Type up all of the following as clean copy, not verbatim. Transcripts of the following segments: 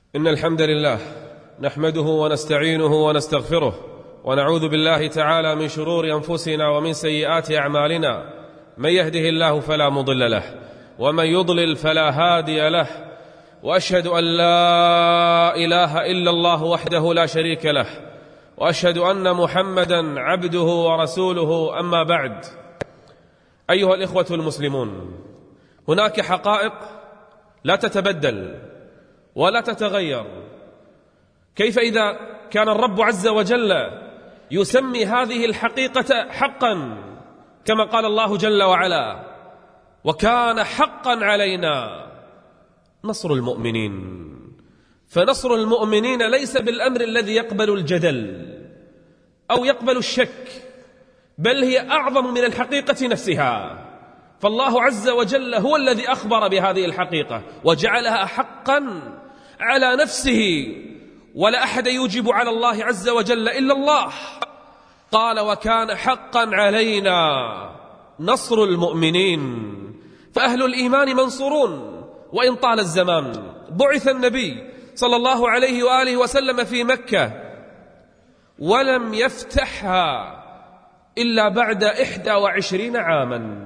إن الحمد لله نحمده ونستعينه ونستغفره ونعوذ بالله تعالى من شرور أنفسنا ومن سيئات أعمالنا. من يهده الله فلا مضل له ومن يضلل فلا هادي له، وأشهد أن لا إله إلا الله وحده لا شريك له، وأشهد أن محمدا عبده ورسوله. أما بعد، أيها الإخوة المسلمون، هناك حقائق لا تتبدل ولا تتغير. كيف إذا كان الرب عز وجل يسمي هذه الحقيقة حقا كما قال الله جل وعلا: وكان حقا علينا نصر المؤمنين. فنصر المؤمنين ليس بالأمر الذي يقبل الجدل أو يقبل الشك، بل هي أعظم من الحقيقة نفسها. فالله عز وجل هو الذي أخبر بهذه الحقيقة وجعلها حقا على نفسه، ولا أحد يوجب على الله عز وجل إلا الله. قال: وكان حقا علينا نصر المؤمنين. فأهل الإيمان منصورون وإن طال الزمان. بعث النبي صلى الله عليه وآله وسلم في مكة ولم يفتحها إلا بعد 21 عاما،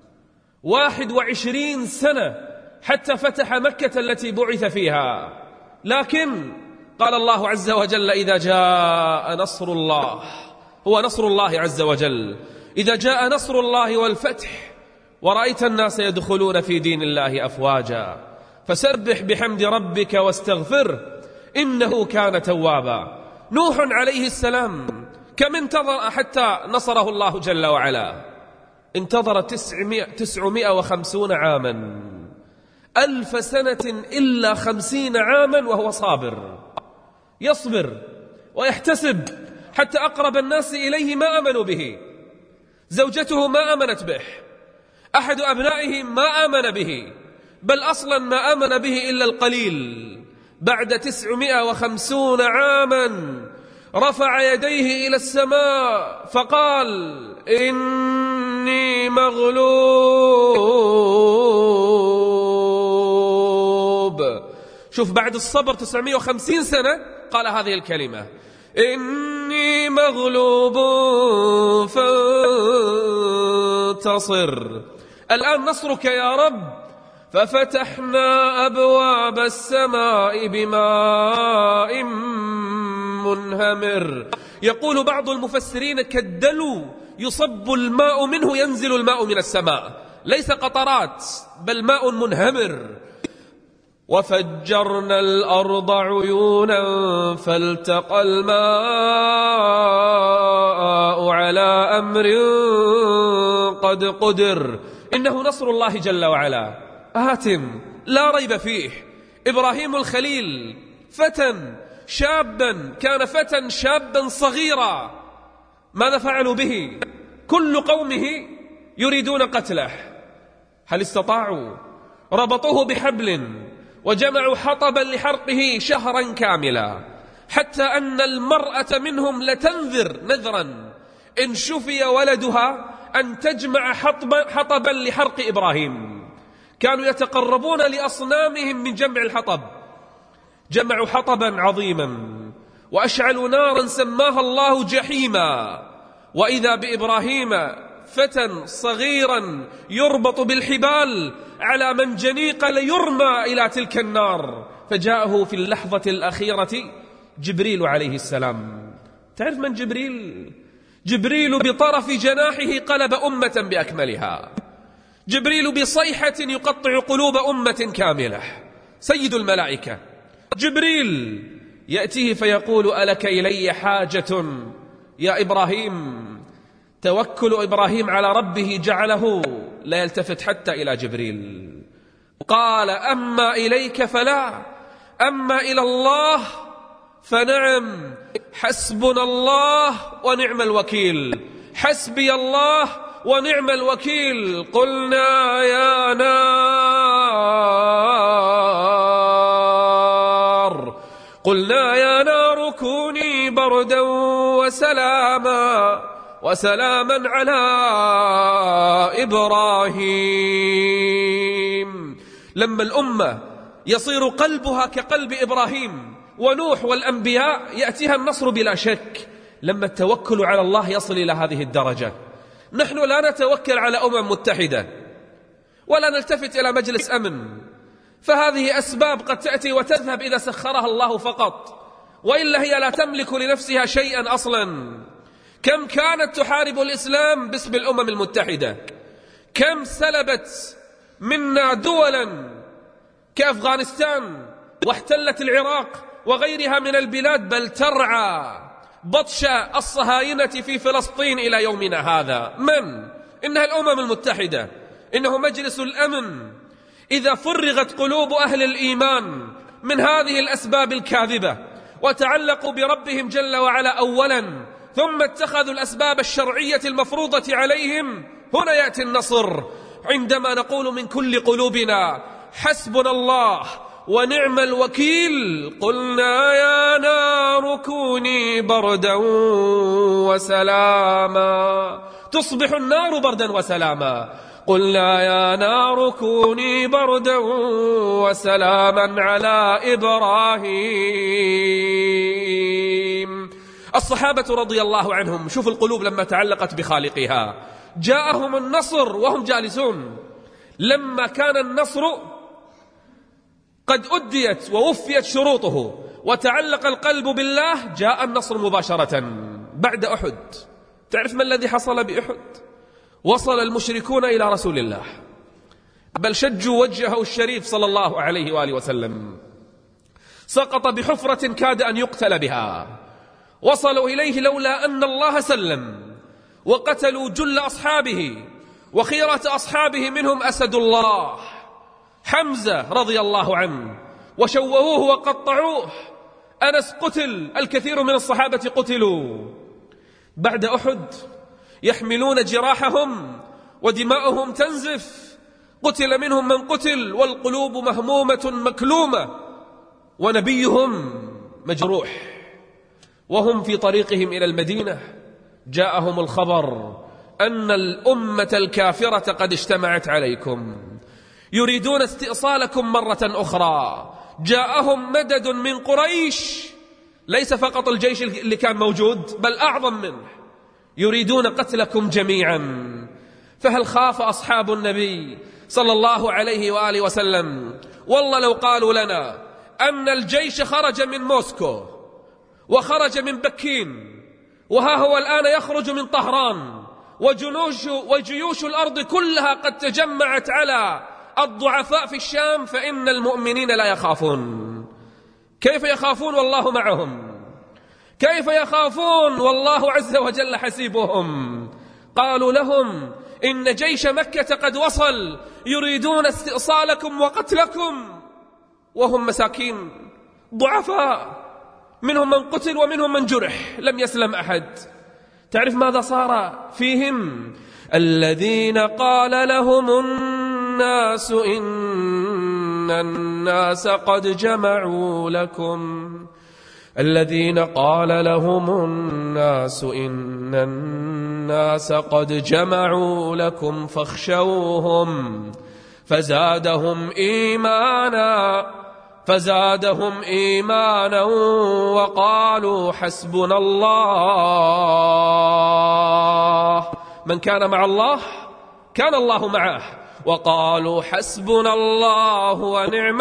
21 سنة حتى فتح مكة التي بعث فيها. لكن قال الله عز وجل: إذا جاء نصر الله، هو نصر الله عز وجل، إذا جاء نصر الله والفتح ورأيت الناس يدخلون في دين الله أفواجا فسبح بحمد ربك واستغفره إنه كان توابا. نوح عليه السلام كم انتظر حتى نصره الله جل وعلا؟ انتظر 950 عاما، 1000 سنة إلا 50 عاما وهو صابر، يصبر ويحتسب حتى أقرب الناس إليه ما آمنوا به. زوجته ما آمنت به، أحد أبنائه ما آمن به، بل أصلا ما آمن به إلا القليل. بعد 950 عاما رفع يديه إلى السماء فقال: إني مغلوب. شوف، بعد الصبر 950 سنة قال هذه الكلمة: إني مغلوب فانتصر. الآن نصرك يا رب. ففتحنا أبواب السماء بماء منهمر. يقول بعض المفسرين: كالدلو يصب الماء منه، ينزل الماء من السماء، ليس قطرات بل ماء منهمر. وفجرنا الأرض عيونا فالتقى الماء على أمر قد قدر. إنه نصر الله جل وعلا آت لا ريب فيه. إبراهيم الخليل فتى شابا، كان فتى شابا صغيرا، ماذا فعلوا به؟ كل قومه يريدون قتله. هل استطاعوا؟ ربطوه بحبل وجمعوا حطبا لحرقه شهرا كاملا، حتى أن المرأة منهم لتنذر نذرا إن شفي ولدها أن تجمع حطبا لحرق إبراهيم. كانوا يتقربون لأصنامهم من جمع الحطب. جمعوا حطبا عظيما وأشعلوا نارا سماها الله جحيما، وإذا بإبراهيم فتى صغيرا يربط بالحبال على منجنيق ليرمى إلى تلك النار. فجاءه في اللحظة الأخيرة جبريل عليه السلام. تعرف من جبريل؟ جبريل بطرف جناحه قلب أمة بأكملها. جبريل بصيحة يقطع قلوب أمة كاملة. سيد الملائكة جبريل يأتيه فيقول: ألك إلي حاجة يا إبراهيم؟ توكل إبراهيم على ربه جعله لا يلتفت حتى إلى جبريل. قال: أما إليك فلا، أما إلى الله فنعم. حسبنا الله ونعم الوكيل، حسبي الله ونعم الوكيل. قلنا يا نار كوني بردا وسلاما على إبراهيم. لما الأمة يصير قلبها كقلب إبراهيم ونوح والأنبياء، يأتيها النصر بلا شك لما التوكل على الله يصل إلى هذه الدرجة. نحن لا نتوكل على متحدة ولا نلتفت إلى مجلس أمن، فهذه أسباب قد تأتي وتذهب إذا سخرها الله فقط، وإلا هي لا تملك لنفسها شيئا أصلا. كم كانت تحارب الإسلام باسم المتحدة، كم سلبت منا دولا كأفغانستان واحتلت العراق وغيرها من البلاد، بل ترعى بطش الصهاينة في فلسطين إلى يومنا هذا. من؟ إنها المتحدة، إنه مجلس الأمن. إذا فرغت قلوب أهل الإيمان من هذه الأسباب الكاذبة وتعلقوا بربهم جل وعلا أولا، ثم اتخذوا الأسباب الشرعية المفروضة عليهم، هنا يأتي النصر. عندما نقول من كل قلوبنا حسبنا الله ونعم الوكيل، قلنا يا نار كوني بردا وسلاما، تصبح النار بردا وسلاما. قلنا يا نار كوني بردا وسلاما على إبراهيم. الصحابة رضي الله عنهم، شوف القلوب لما تعلقت بخالقها، جاءهم النصر وهم جالسون. لما كان النصر قد أديت ووفيت شروطه وتعلق القلب بالله، جاء النصر مباشرة بعد أحد. تعرف ما الذي حصل بأحد؟ وصل المشركون إلى رسول الله، بل شجوا وجهه الشريف صلى الله عليه وآله وسلم، سقط بحفرة كاد أن يقتل بها. وصلوا إليه لولا أن الله سلم، وقتلوا جل أصحابه، وخيرة أصحابه منهم أسد الله حمزة رضي الله عنه، وشوهوه وقطعوه. أنس قتل، الكثير من الصحابة قتلوا. بعد أحد يحملون جراحهم ودماؤهم تنزف، قتل منهم من قتل، والقلوب مهمومة مكلومة، ونبيهم مجروح. وهم في طريقهم إلى المدينة جاءهم الخبر أن الأمة الكافرة قد اجتمعت عليكم، يريدون استئصالكم مرة أخرى. جاءهم مدد من قريش، ليس فقط الجيش اللي كان موجود بل أعظم منه، يريدون قتلكم جميعا. فهل خاف أصحاب النبي صلى الله عليه وآله وسلم؟ والله لو قالوا لنا أن الجيش خرج من موسكو وخرج من بكين، وها هو الآن يخرج من طهران، وجيوش الأرض كلها قد تجمعت على الضعفاء في الشام، فإن المؤمنين لا يخافون. كيف يخافون والله معهم؟ كيف يخافون والله عز وجل حسيبهم؟ قالوا لهم إن جيش مكة قد وصل، يريدون استئصالكم وقتلكم، وهم مساكين ضعفاء، منهم من قتل ومنهم من جرح، لم يسلم أحد. تعرف ماذا صار فيهم؟ الذين قال لهم الناس إن الناس قد جمعوا لكم، الذين قال لهم الناس إن الناس قد جمعوا لكم فاخشوهم فزادهم إيمانا وقالوا حسبنا الله. من كان مع الله كان الله معه، وقالوا حسبنا الله ونعم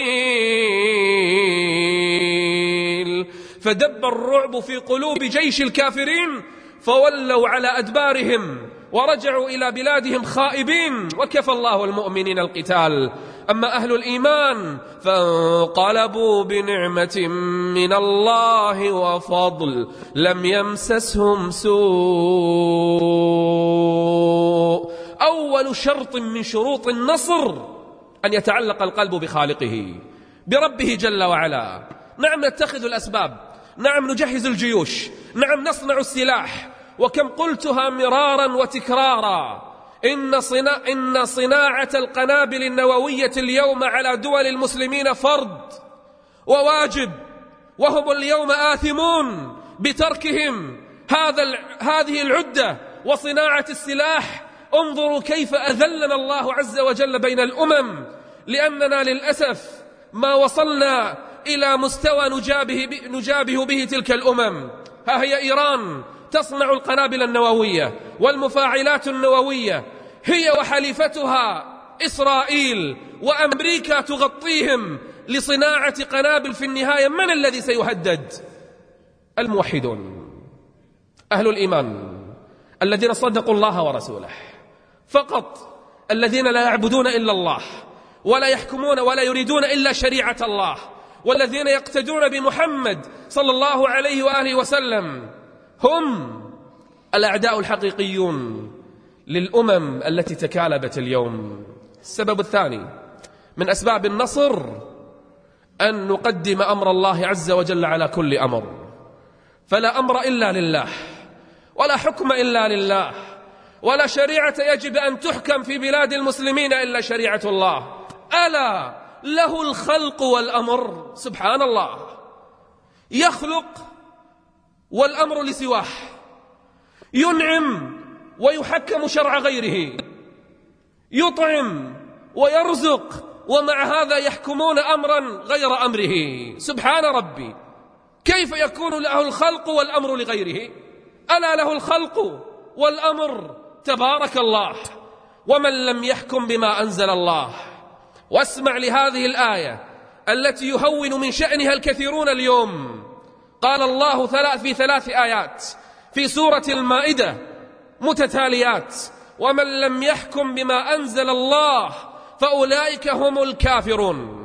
الوكيل. فدب الرعب في قلوب جيش الكافرين، فولوا على أدبارهم ورجعوا إلى بلادهم خائبين، وكفى الله المؤمنين القتال. أما أهل الإيمان فانقلبوا بنعمة من الله وفضل لم يمسسهم سوء. أول شرط من شروط النصر أن يتعلق القلب بخالقه، بربه جل وعلا. نعم نتخذ الأسباب، نعم نجهز الجيوش، نعم نصنع السلاح، وكم قلتها مرارا وتكرارا، إن صناعة القنابل النووية اليوم على دول المسلمين فرض وواجب، وهم اليوم آثمون بتركهم هذه العدة وصناعة السلاح. انظروا كيف أذلنا الله عز وجل بين الأمم، لأننا للأسف ما وصلنا إلى مستوى نجابه به تلك الأمم. ها هي إيران تصنع القنابل النووية والمفاعلات النووية، هي وحليفتها إسرائيل وأمريكا تغطيهم لصناعة قنابل. في النهاية من الذي سيهدد؟ الموحدون، أهل الإيمان، الذين صدقوا الله ورسوله فقط، الذين لا يعبدون إلا الله ولا يحكمون ولا يريدون إلا شريعة الله، والذين يقتدون بمحمد صلى الله عليه وآله وسلم، هم الأعداء الحقيقيون للأمم التي تكالبت اليوم. السبب الثاني من أسباب النصر أن نقدم أمر الله عز وجل على كل أمر، فلا أمر إلا لله، ولا حكم إلا لله، ولا شريعة يجب أن تحكم في بلاد المسلمين إلا شريعة الله. ألا له الخلق والأمر، سبحان الله، يخلق والأمر لسواه، ينعم ويحكم شرع غيره، يطعم ويرزق ومع هذا يحكمون أمرا غير أمره. سبحان ربي، كيف يكون له الخلق والأمر لغيره؟ ألا له الخلق والأمر، تبارك الله. ومن لم يحكم بما أنزل الله. واسمع لهذه الآية التي يهون من شأنها الكثيرون اليوم. قال الله في 3 آيات في سورة المائدة متتاليات: ومن لم يحكم بما أنزل الله فأولئك هم الكافرون.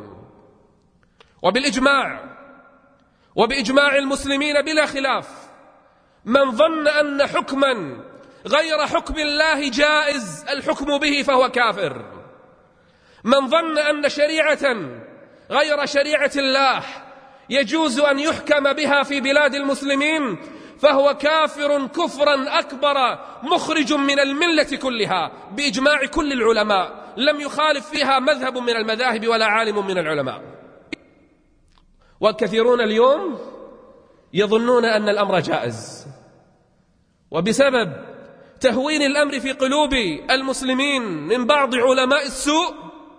وبإجماع المسلمين بلا خلاف، من ظن أن حكما غير حكم الله جائز الحكم به فهو كافر. من ظن أن شريعة غير شريعة الله يجوز أن يحكم بها في بلاد المسلمين فهو كافر كفرا أكبر مخرج من الملة كلها بإجماع كل العلماء، لم يخالف فيها مذهب من المذاهب ولا عالم من العلماء. والكثيرون اليوم يظنون أن الأمر جائز، وبسبب تهوين الأمر في قلوب المسلمين من بعض علماء السوء،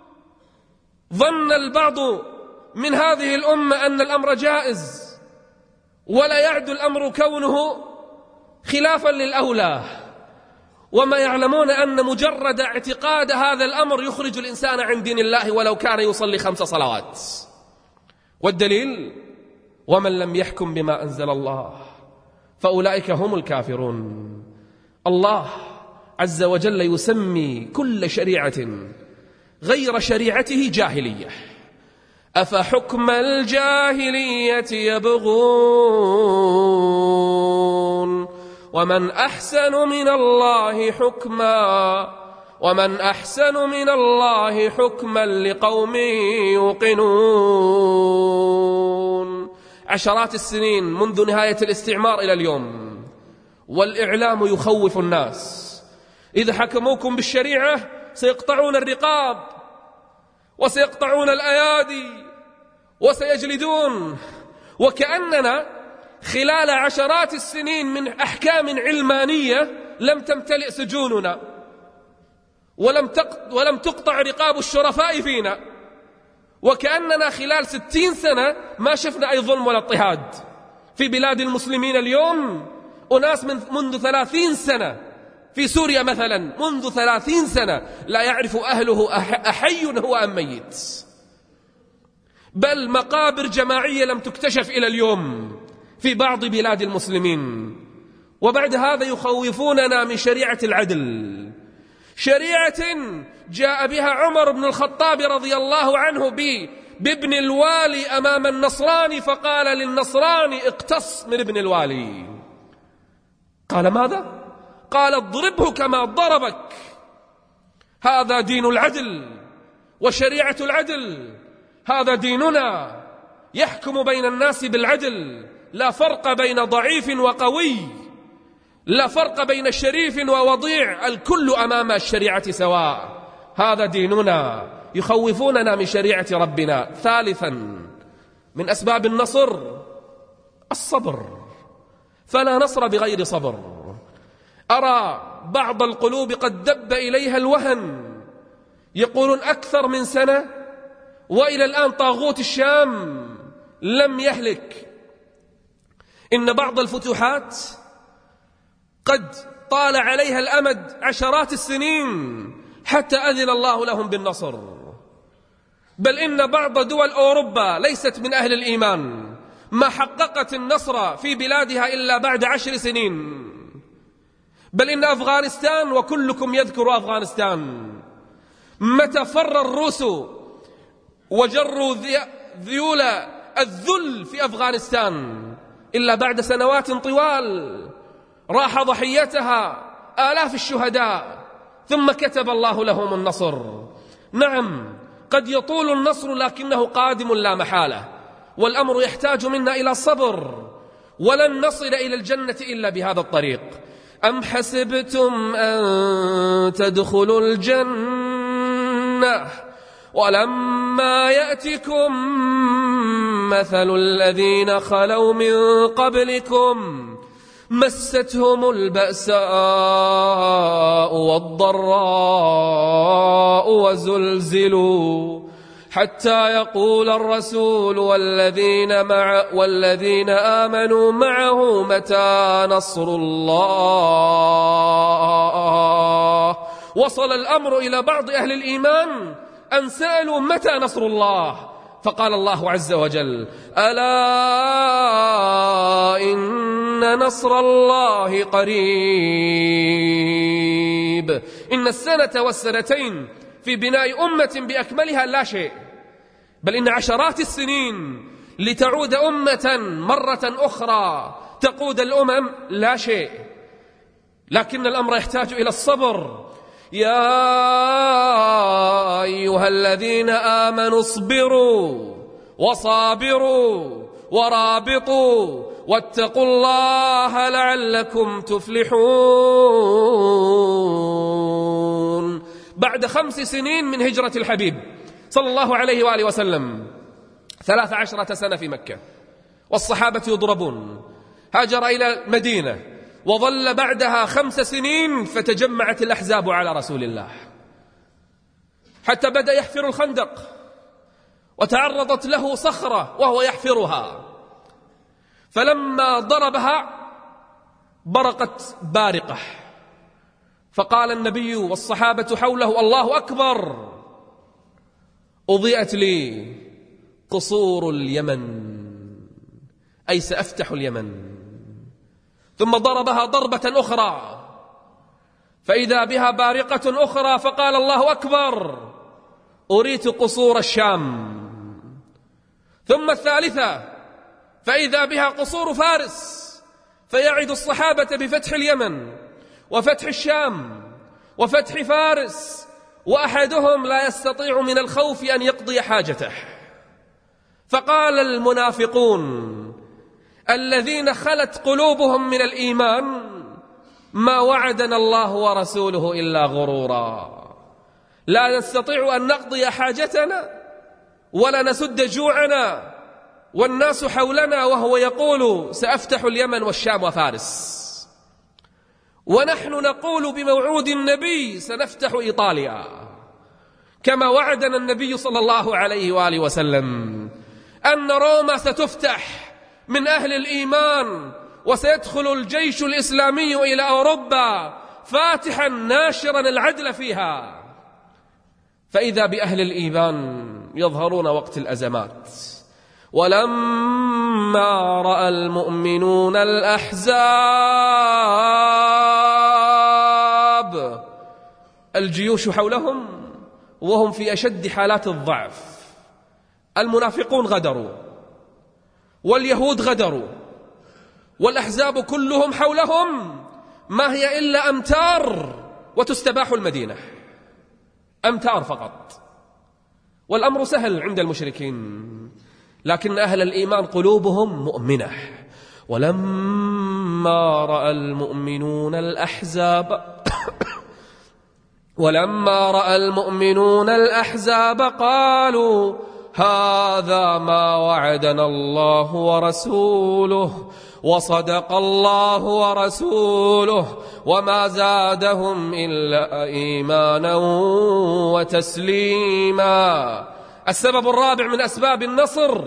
ظن البعض من هذه الأمة أن الأمر جائز، ولا يعد الأمر كونه خلافا للأولى، وما يعلمون أن مجرد اعتقاد هذا الأمر يخرج الإنسان عن دين الله ولو كان يصلي 5 صلوات. والدليل: ومن لم يحكم بما أنزل الله فأولئك هم الكافرون. الله عز وجل يسمي كل شريعة غير شريعته جاهلية. أفحكم الجاهلية يبغون ومن أحسن من الله حكما لقوم يوقنون. عشرات السنين منذ نهاية الاستعمار إلى اليوم والإعلام يخوف الناس: إذا حكموكم بالشريعة سيقطعون الرقاب وسيقطعون الأيادي وسيجلدون. وكأننا خلال عشرات السنين من أحكام علمانية لم تمتلئ سجوننا ولم تقطع رقاب الشرفاء فينا، وكأننا خلال 60 سنة ما شفنا أي ظلم ولا اضطهاد. في بلاد المسلمين اليوم أناس منذ 30 سنة، في سوريا مثلا منذ 30 سنة لا يعرف أهله أحي هو أم ميت، بل مقابر جماعية لم تكتشف إلى اليوم في بعض بلاد المسلمين. وبعد هذا يخوفوننا من شريعة العدل، شريعة جاء بها عمر بن الخطاب رضي الله عنه بابن الوالي أمام النصراني، فقال للنصراني: اقتص من ابن الوالي. قال: ماذا؟ قال: اضربه كما ضربك. هذا دين العدل وشريعة العدل، هذا ديننا يحكم بين الناس بالعدل، لا فرق بين ضعيف وقوي، لا فرق بين شريف ووضيع، الكل أمام الشريعة سواء. هذا ديننا، يخوفوننا من شريعة ربنا. ثالثا من أسباب النصر الصبر، فلا نصر بغير صبر. أرى بعض القلوب قد دب إليها الوهن، يقولون أكثر من سنة وإلى الآن طاغوت الشام لم يهلك. إن بعض الفتوحات قد طال عليها الأمد عشرات السنين حتى أذن الله لهم بالنصر، بل إن بعض دول أوروبا ليست من أهل الإيمان ما حققت النصر في بلادها إلا بعد 10 سنين، بل إن أفغانستان، وكلكم يذكر أفغانستان، متى فر الروس وجروا ذيول الذل في أفغانستان إلا بعد سنوات طوال راح ضحيتها آلاف الشهداء، ثم كتب الله لهم النصر. نعم، قد يطول النصر لكنه قادم لا محالة، والأمر يحتاج منا إلى صبر، ولن نصل إلى الجنة إلا بهذا الطريق. أم حسبتم أن تدخلوا الجنة ولما يأتكم مثل الذين خلوا من قبلكم مستهم البأساء والضراء وزلزلوا حتى يقول الرسول والذين آمنوا معه متى نصر الله. وصل الأمر إلى بعض أهل الإيمان أن سألوا متى نصر الله، فقال الله عز وجل: ألا إن نصر الله قريب. إن السنة والسنتين في بناء أمة بأكملها لا شيء، بل إن عشرات السنين لتعود أمة مرة أخرى تقود الأمم لا شيء، لكن الأمر يحتاج إلى الصبر. يا أيها الذين آمنوا اصبروا وصابروا ورابطوا واتقوا الله لعلكم تفلحون. بعد 5 سنين من هجرة الحبيب صلى الله عليه وآله وسلم، 13 سنة في مكة والصحابة يضربون، هاجر إلى المدينة وظل بعدها 5 سنين، فتجمعت الأحزاب على رسول الله حتى بدأ يحفر الخندق، وتعرضت له صخرة وهو يحفرها، فلما ضربها برقت بارقة، فقال النبي والصحابة حوله: الله أكبر، أضيئت لي قصور اليمن، أي سأفتح اليمن. ثم ضربها ضربة أخرى فإذا بها بارقة أخرى، فقال: الله أكبر، أريت قصور الشام. ثم الثالثة فإذا بها قصور فارس، فيعد الصحابة بفتح اليمن وفتح الشام وفتح فارس، وأحدهم لا يستطيع من الخوف أن يقضي حاجته. فقال المنافقون الذين خلت قلوبهم من الإيمان: ما وعدنا الله ورسوله إلا غرورا، لا نستطيع أن نقضي حاجتنا ولا نسد جوعنا والناس حولنا وهو يقول سأفتح اليمن والشام وفارس، ونحن نقول بموعود النبي سنفتح إيطاليا، كما وعدنا النبي صلى الله عليه وآله وسلم أن روما ستفتح من أهل الإيمان، وسيدخل الجيش الإسلامي إلى أوروبا فاتحا ناشرا العدل فيها. فإذا بأهل الإيمان يظهرون وقت الأزمات. ولما رأى المؤمنون الأحزاب، الجيوش حولهم وهم في أشد حالات الضعف، المنافقون غدروا واليهود غدروا والأحزاب كلهم حولهم، ما هي إلا أمتار وتستباح المدينة، أمتار فقط، والأمر سهل عند المشركين، لكن أهل الإيمان قلوبهم مؤمنة. ولما رأى المؤمنون الأحزاب قالوا هذا ما وعدنا الله ورسوله وصدق الله ورسوله وما زادهم إلا إيمانا وتسليما. السبب الرابع من أسباب النصر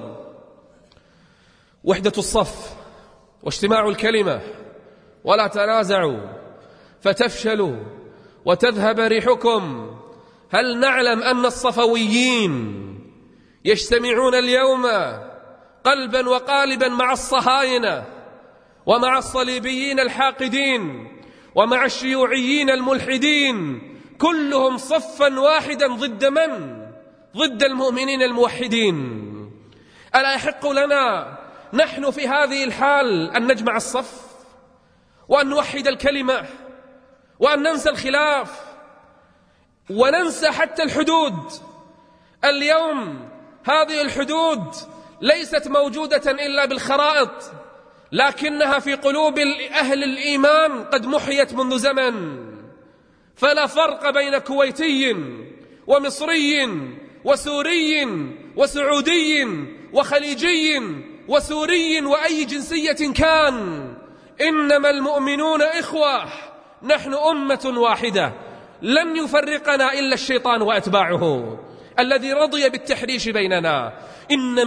وحدة الصف واجتماع الكلمة. ولا تنازعوا فتفشلوا وتذهب ريحكم. هل نعلم أن الصفويين يجتمعون اليوم قلبا وقالبا مع الصهاينة ومع الصليبيين الحاقدين ومع الشيوعيين الملحدين، كلهم صفا واحدا ضد من؟ ضد المؤمنين الموحدين. ألا يحق لنا نحن في هذه الحال أن نجمع الصف وأن نوحد الكلمة وأن ننسى الخلاف وننسى حتى الحدود؟ اليوم هذه الحدود ليست موجودة إلا بالخرائط، لكنها في قلوب أهل الإيمان قد محيت منذ زمن. فلا فرق بين كويتي ومصري وسوري وسعودي وخليجي وسوري وأي جنسية كان، إنما المؤمنون إخوة، نحن أمة واحدة، لن يفرقنا إلا الشيطان وأتباعه الذي رضي بالتحريش بيننا. إن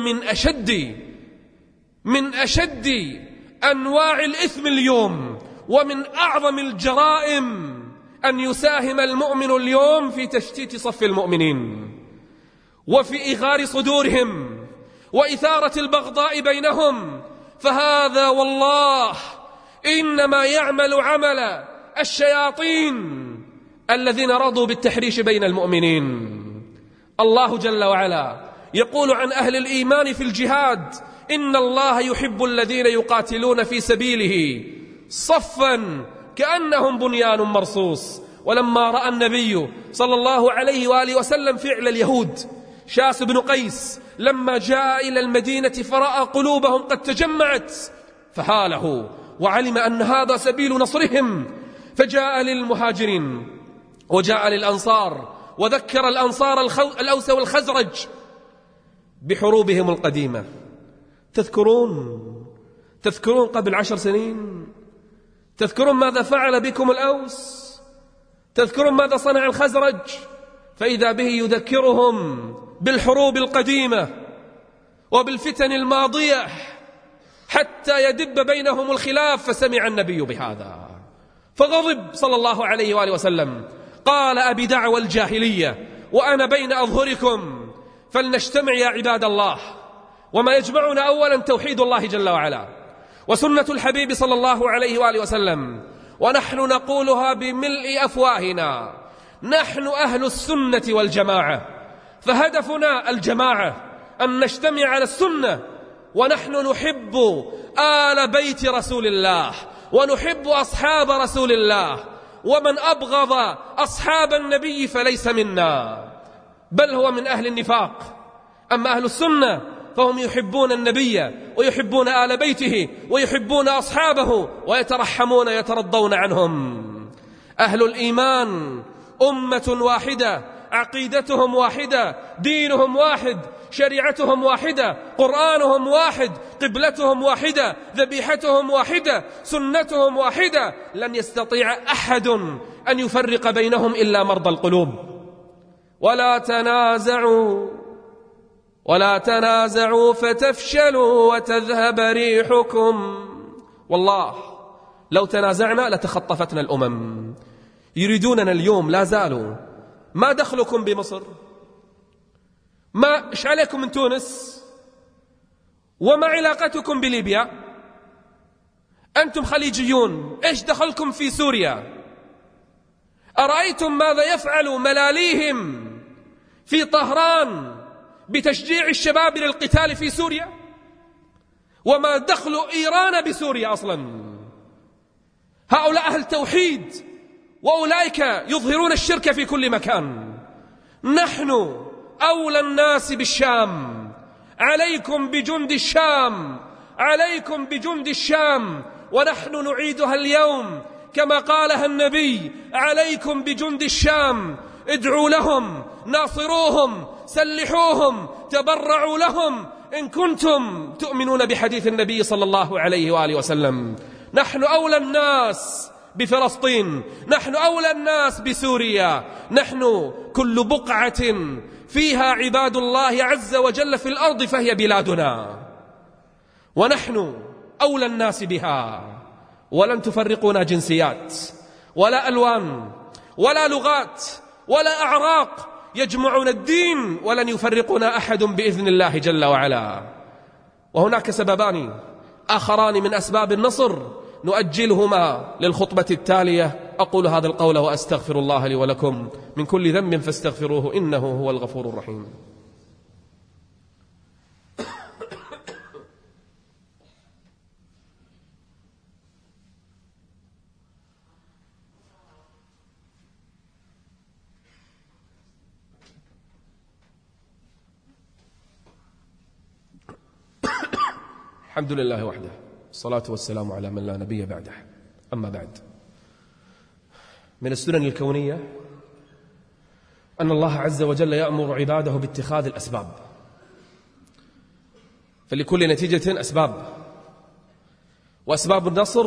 من أشد أنواع الإثم اليوم ومن أعظم الجرائم أن يساهم المؤمن اليوم في تشتيت صف المؤمنين وفي إغار صدورهم وإثارة البغضاء بينهم. فهذا والله إنما يعمل عمل الشياطين الذين رضوا بالتحريش بين المؤمنين. الله جل وعلا يقول عن أهل الإيمان في الجهاد: إن الله يحب الذين يقاتلون في سبيله صفا كأنهم بنيان مرصوص. ولما رأى النبي صلى الله عليه وآله وسلم فعل اليهود، شاس بن قيس لما جاء إلى المدينة فرأى قلوبهم قد تجمعت فهاله وعلم أن هذا سبيل نصرهم، فجاء للمهاجرين وجاء للأنصار وذكر الأنصار الأوس والخزرج بحروبهم القديمة. تذكرون قبل 10 سنين؟ تذكرون ماذا فعل بكم الأوس؟ تذكرون ماذا صنع الخزرج؟ فإذا به يذكرهم بالحروب القديمة وبالفتن الماضية حتى يدب بينهم الخلاف. فسمع النبي بهذا فغضب صلى الله عليه وآله وسلم، قال: أبي دعوى الجاهلية وأنا بين أظهركم، فلنجتمع يا عباد الله. وما يجمعنا أولا توحيد الله جل وعلا وسنة الحبيب صلى الله عليه وآله وسلم، ونحن نقولها بملء أفواهنا: نحن أهل السنة والجماعة، فهدفنا الجماعة، أن نجتمع على السنة. ونحن نحب آل بيت رسول الله ونحب أصحاب رسول الله، ومن أبغض أصحاب النبي فليس منا، بل هو من أهل النفاق. أما أهل السنة فهم يحبون النبي ويحبون آل بيته ويحبون أصحابه ويترحمون يترضون عنهم. أهل الإيمان أمة واحدة، عقيدتهم واحدة، دينهم واحد، شريعتهم واحدة، قرآنهم واحد، قبلتهم واحدة، ذبيحتهم واحدة، سنتهم واحدة. لن يستطيع أحد أن يفرق بينهم إلا مرضى القلوب. ولا تنازعوا فتفشلوا وتذهب ريحكم. والله لو تنازعنا لتخطفتنا الأمم. يريدوننا اليوم، لا زالوا. ما دخلكم بمصر؟ ما إيش عليكم من تونس؟ وما علاقتكم بليبيا؟ أنتم خليجيون، إيش دخلكم في سوريا؟ أرأيتم ماذا يفعل ملاليهم في طهران بتشجيع الشباب للقتال في سوريا؟ وما دخل إيران بسوريا أصلا؟ هؤلاء أهل توحيد، وأولئك يظهرون الشرك في كل مكان. نحن أولى الناس بالشام، عليكم بجند الشام، عليكم بجند الشام. ونحن نعيدها اليوم كما قالها النبي: عليكم بجند الشام، ادعوا لهم، ناصروهم، سلحوهم، تبرعوا لهم إن كنتم تؤمنون بحديث النبي صلى الله عليه وآله وسلم. نحن أولى الناس بفلسطين، نحن أولى الناس بسوريا، نحن كل بقعة فيها عباد الله عز وجل في الأرض فهي بلادنا، ونحن أولى الناس بها. ولن تفرقنا جنسيات ولا ألوان ولا لغات ولا أعراق، يجمعنا الدين، ولن يفرقنا أحد بإذن الله جل وعلا. وهناك سببان آخران من أسباب النصر نؤجلهما للخطبة التالية. أقول هذا القول وأستغفر الله لي ولكم من كل ذنب فاستغفروه إنه هو الغفور الرحيم. الحمد لله وحده، الصلاة والسلام على من لا نبي بعده. أما بعد، من السنن الكونية أن الله عز وجل يأمر عباده باتخاذ الأسباب، فلكل نتيجة أسباب، وأسباب النصر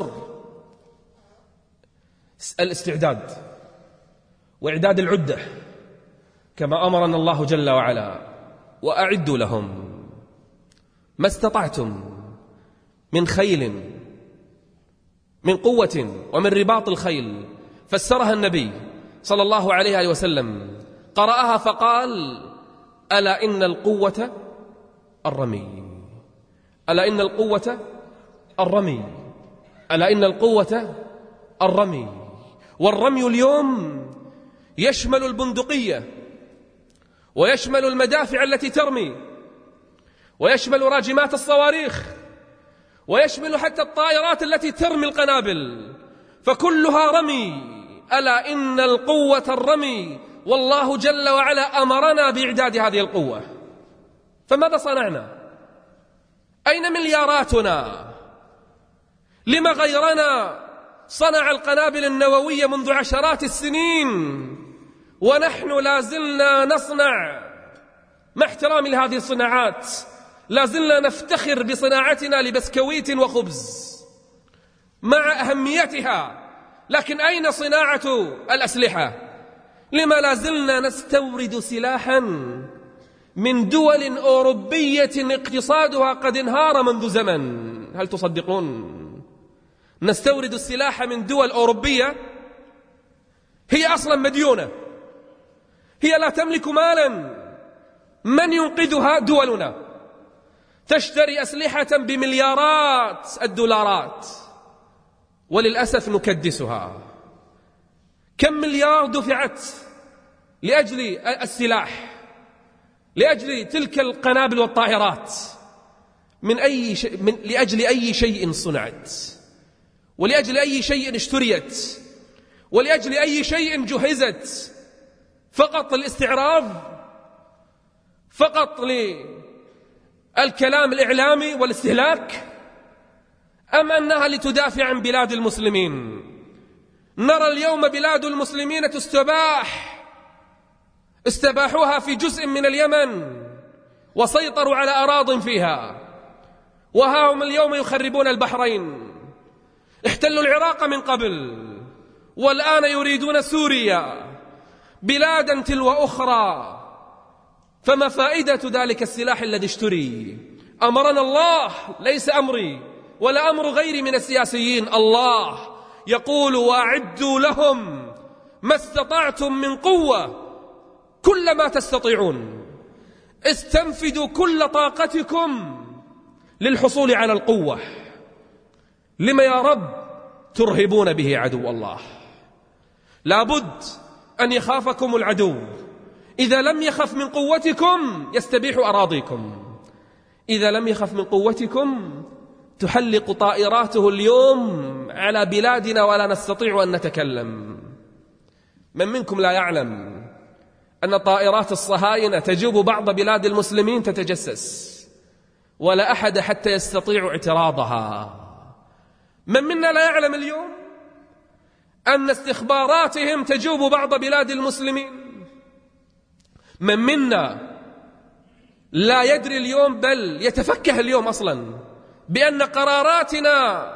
الاستعداد وإعداد العدة، كما أمرنا الله جل وعلا: وأعدوا لهم ما استطعتم من خيل، من قوة، ومن رباط الخيل. فسرها النبي صلى الله عليه وسلم، قرأها فقال: ألا إن القوة الرمي، ألا إن القوة الرمي، ألا إن القوة الرمي. والرمي اليوم يشمل البندقية، ويشمل المدافع التي ترمي، ويشمل راجمات الصواريخ، ويشمل حتى الطائرات التي ترمي القنابل، فكلها رمي. ألا إن القوة الرمي، والله جل وعلا أمرنا بإعداد هذه القوة. فماذا صنعنا؟ أين ملياراتنا؟ لما غيرنا صنع القنابل النووية منذ عشرات السنين ونحن لازلنا نصنع؟ مع احترامي لهذه الصناعات، لازلنا نفتخر بصناعتنا لبسكويت وخبز مع أهميتها، لكن أين صناعة الأسلحة؟ لما لازلنا نستورد سلاحا من دول أوروبية اقتصادها قد انهار منذ زمن؟ هل تصدقون؟ نستورد السلاح من دول أوروبية هي أصلا مديونة، هي لا تملك مالا، من ينقذها؟ دولنا تشتري أسلحة بمليارات الدولارات، وللأسف نكدسها. كم مليار دفعت لأجل السلاح، لأجل تلك القنابل والطائرات؟ لأجل أي شيء صنعت، ولأجل أي شيء اشتريت، ولأجل أي شيء جهزت؟ فقط للاستعراض، فقط للكلام الإعلامي والاستهلاك، أم أنها لتدافع عن بلاد المسلمين؟ نرى اليوم بلاد المسلمين تستباح، استباحوها في جزء من اليمن وسيطروا على أراضٍ فيها، وها هم اليوم يخربون البحرين، احتلوا العراق من قبل، والآن يريدون سوريا، بلادا تلو أخرى. فما فائدة ذلك السلاح الذي اشتري؟ أمرنا الله، ليس أمري ولا أمر غيري من السياسيين. الله يقول: وأعدوا لهم ما استطعتم من قوة، كل ما تستطيعون، استنفدوا كل طاقتكم للحصول على القوة. لما يا رب ترهبون به عدو الله؟ لابد أن يخافكم العدو، إذا لم يخف من قوتكم يستبيح أراضيكم، إذا لم يخف من قوتكم تحلق طائراته اليوم على بلادنا ولا نستطيع أن نتكلم. من منكم لا يعلم أن طائرات الصهاينة تجوب بعض بلاد المسلمين تتجسس، ولا أحد حتى يستطيع اعتراضها؟ من منا لا يعلم اليوم أن استخباراتهم تجوب بعض بلاد المسلمين؟ من منا لا يدري اليوم، بل يتفكه اليوم أصلا بأن قراراتنا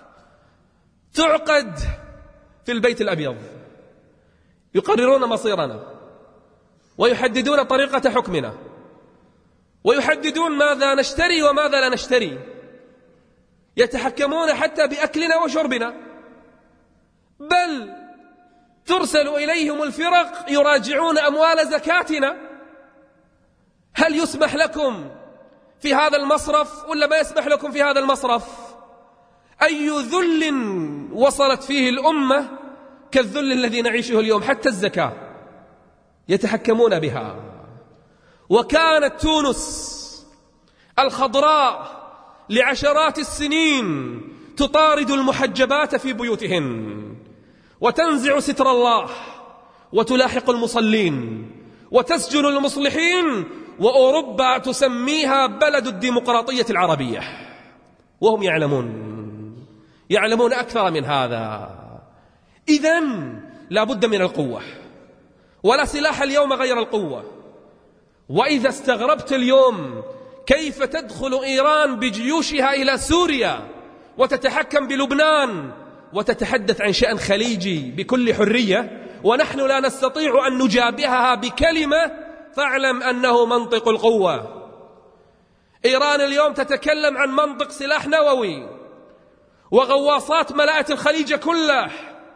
تعقد في البيت الأبيض، يقررون مصيرنا ويحددون طريقة حكمنا، ويحددون ماذا نشتري وماذا لا نشتري، يتحكمون حتى بأكلنا وشربنا، بل ترسل إليهم الفرق يراجعون أموال زكاتنا. هل يسمح لكم في هذا المصرف ولا ما يسمح لكم في هذا المصرف؟ أي ذل وصلت فيه الأمة كالذل الذي نعيشه اليوم؟ حتى الزكاة يتحكمون بها. وكانت تونس الخضراء لعشرات السنين تطارد المحجبات في بيوتهن وتنزع ستر الله وتلاحق المصلين وتسجن المصلحين، وأوروبا تسميها بلد الديمقراطية العربية، وهم يعلمون أكثر من هذا. إذن لا بد من القوة، ولا سلاح اليوم غير القوة. وإذا استغربت اليوم كيف تدخل إيران بجيوشها إلى سوريا وتتحكم بلبنان وتتحدث عن شأن خليجي بكل حرية، ونحن لا نستطيع أن نجابهها بكلمة، فاعلم أنه منطق القوة. إيران اليوم تتكلم عن منطق سلاح نووي، وغواصات ملأت الخليج كله،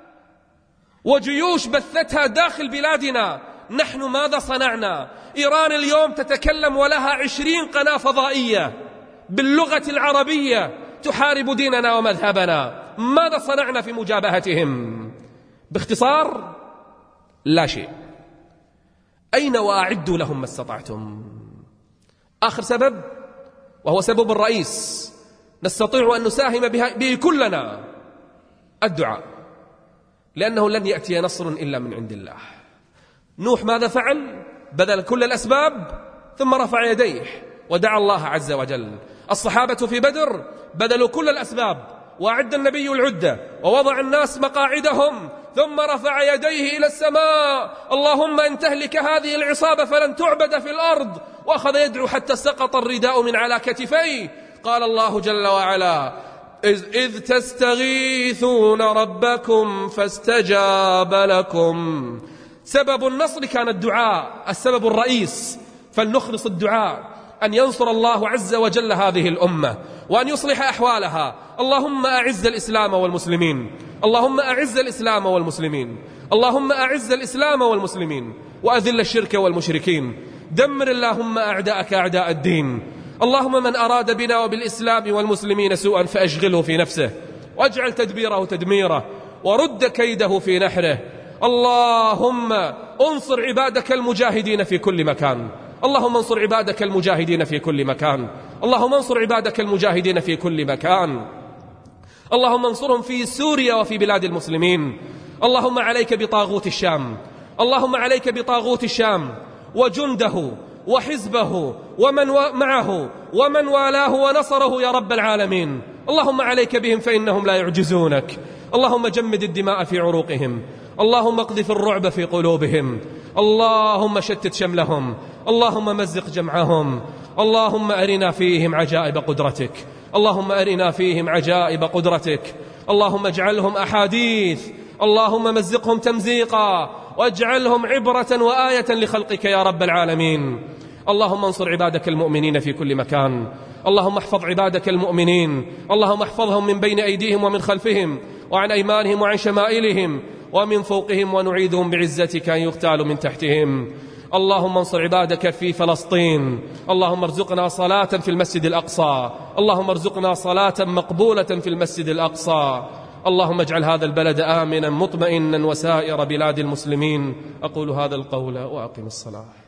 وجيوش بثتها داخل بلادنا. نحن ماذا صنعنا؟ إيران اليوم تتكلم ولها 20 قناة فضائية باللغة العربية تحارب ديننا ومذهبنا. ماذا صنعنا في مجابهتهم؟ باختصار لا شيء. أين وأعدوا لهم ما استطعتم؟ آخر سبب، وهو سبب الرئيس نستطيع أن نساهم به كلنا، الدعاء، لأنه لن يأتي نصر إلا من عند الله. نوح ماذا فعل؟ بذل كل الأسباب ثم رفع يديه ودعا الله عز وجل. الصحابة في بدر بذلوا كل الأسباب، وأعد النبي العدة ووضع الناس مقاعدهم، ثم رفع يديه إلى السماء: اللهم إن تهلك هذه العصابة فلن تعبد في الأرض. وأخذ يدعو حتى سقط الرداء من على كتفيه. قال الله جل وعلا: إذ تستغيثون ربكم فاستجاب لكم. سبب النصر كان الدعاء، السبب الرئيس، فلنخلص الدعاء أن ينصر الله عز وجل هذه الأمة وأن يصلح أحوالها. اللهم أعز الإسلام والمسلمين، اللهم أعز الإسلام والمسلمين، اللهم أعز الإسلام والمسلمين، وأذل الشرك والمشركين. دمر اللهم أعداءك أعداء الدين. اللهم من أراد بنا وبالإسلام والمسلمين سوءا فأشغله في نفسه، واجعل تدبيره تدميره، ورد كيده في نحره. اللهم انصر عبادك المجاهدين في كل مكان، اللهم انصر عبادك المجاهدين في كل مكان، اللهم انصر عبادك المجاهدين في كل مكان. اللهم انصرهم في سوريا وفي بلاد المسلمين. اللهم عليك بطاغوت الشام، اللهم عليك بطاغوت الشام وجنده وحزبه ومن معه ومن والاه ونصره يا رب العالمين. اللهم عليك بهم فإنهم لا يعجزونك. اللهم جمد الدماء في عروقهم، اللهم اقذف الرعب في قلوبهم، اللهم شتت شملهم، اللهم مزق جمعهم. اللهم أرنا فيهم عجائب قدرتك، اللهم أرنا فيهم عجائب قدرتك. اللهم اجعلهم أحاديث، اللهم مزقهم تمزيقا، واجعلهم عبرة وآية لخلقك يا رب العالمين. اللهم انصر عبادك المؤمنين في كل مكان، اللهم احفظ عبادك المؤمنين، اللهم احفظهم من بين أيديهم ومن خلفهم وعن أيمانهم وعن شمائلهم ومن فوقهم، ونعيذهم بعزتك أن يغتالوا من تحتهم. اللهم انصر عبادك في فلسطين، اللهم ارزقنا صلاة في المسجد الأقصى، اللهم ارزقنا صلاة مقبولة في المسجد الأقصى. اللهم اجعل هذا البلد آمنا مطمئنا وسائر بلاد المسلمين. أقول هذا القول وأقم الصلاة.